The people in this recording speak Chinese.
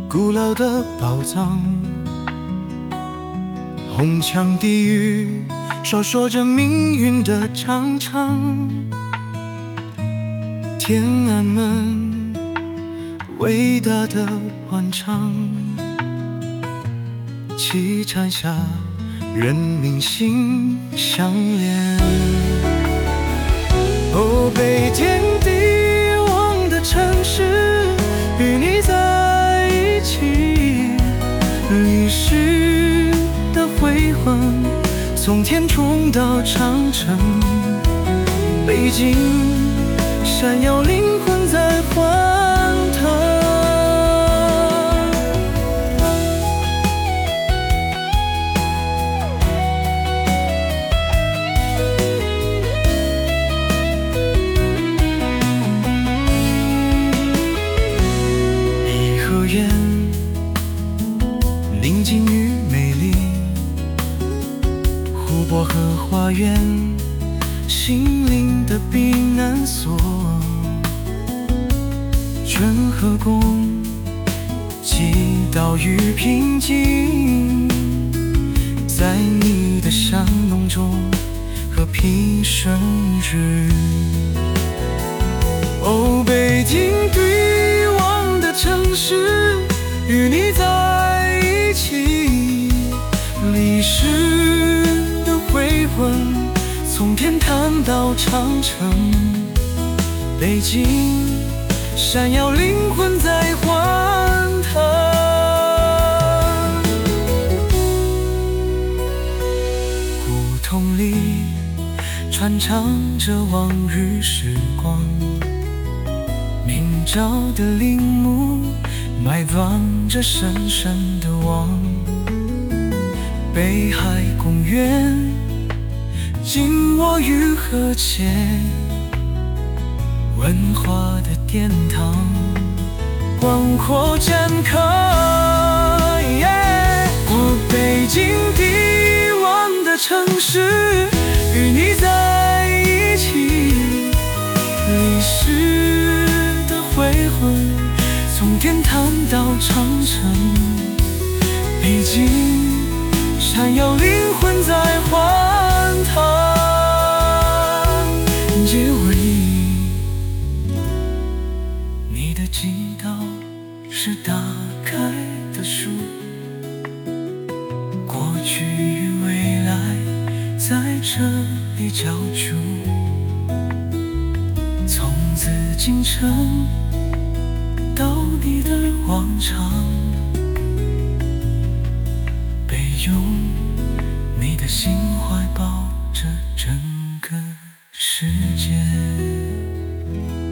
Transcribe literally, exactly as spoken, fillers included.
古老的宝藏，红墙地狱诉说着命运的长长。天安门伟大的欢唱，旗颤下人民心相连。哦，北天地望的城市，与你在一起，历史的辉煌从天冲到长城。北京闪耀灵魂在欢腾。颐和园宁静与美丽，湖泊和花园心灵的避难所。春和宫，祈祷与平静，在你的香浓中和平生日。哦，北京对望的城市，与你在一起，历史的辉煌从天坛到长城。北京闪耀灵魂在欢腾。胡同里传唱着往日时光，明朝的陵墓埋葬着深深的望。北海公园紧握于和谐，文化的殿堂广阔展开。我北京地望的城市，与你在一起，历史的辉煌从天坛到长城。北京闪耀灵魂在欢腾。借我你，你的祈祷是打开的书，过去与未来在这里交织。从紫禁城到你的广场，被用你的心怀抱着整个世界。